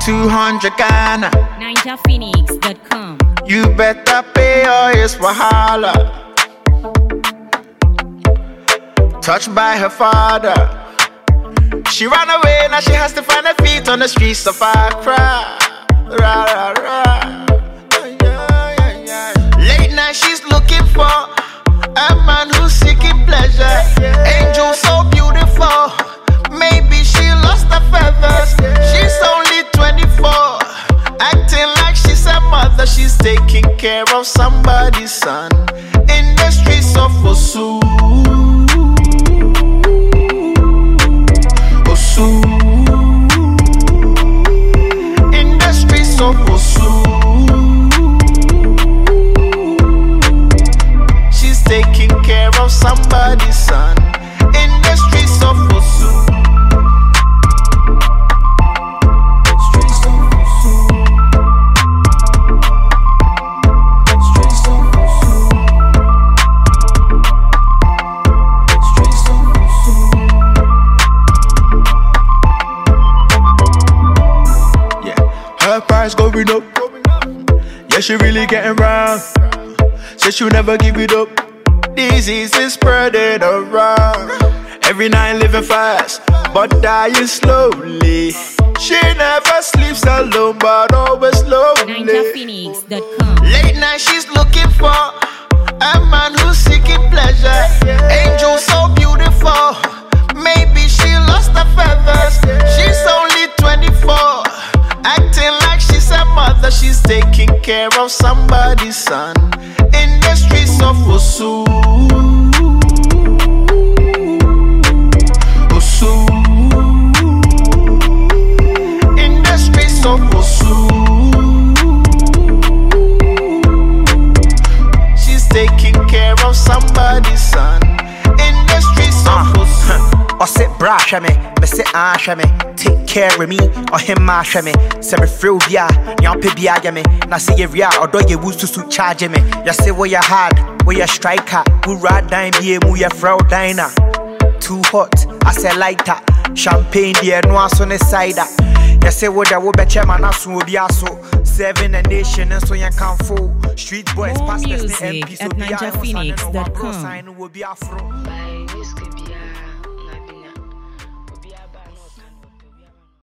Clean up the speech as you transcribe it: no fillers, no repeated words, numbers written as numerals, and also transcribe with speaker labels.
Speaker 1: 200 Ghana.
Speaker 2: NinjaPhoenix.com.
Speaker 1: You better pay or it's wahala. Touched by her father, she ran away, now she has to find her feet on the streets of Accra. Ra, ra, ra. Late night she's looking for a man who's seeking pleasure. Angel so beautiful, maybe she lost her feathers. She's only 24, acting like she's a mother. She's taking care of somebody's son in the streets of Osu. In the streets of Osu, she's taking care of somebody's son. In the streets of Osu, streets of Osu, streets of Osu, streets of Osu. Her price going up. Yeah, she really getting round. Said she'll never give it up. Disease is spreading around. Every night living fast, but dying slowly. She never sleeps alone, but always lonely.
Speaker 2: NinjaPhoenix.com.
Speaker 1: Late night she's looking for a man who's seeking pleasure. Angel so beautiful, maybe she lost her feathers. She's only 24, acting like she's a mother. She's taking care of somebody's son in the streets of Osu. Osu. In the streets of Osu. She's taking care of somebody's son in the streets of Osu.
Speaker 3: Or sit brush me say me. Take care of me, or him mash me. Say me through ya, y'all pay me. Now see you ria, or do you used to charge me? You say where you hard, where you striker, who ride dime be mu ya frau diner. Too hot, I say lighter. Champagne dear no ass on the cider. You say what I will bet your man as will be also. Serving a nation and so you can fool. Street boys
Speaker 2: More
Speaker 3: pass the
Speaker 2: music
Speaker 3: MP
Speaker 2: at NinjaPhoenix.com.
Speaker 3: will be afro.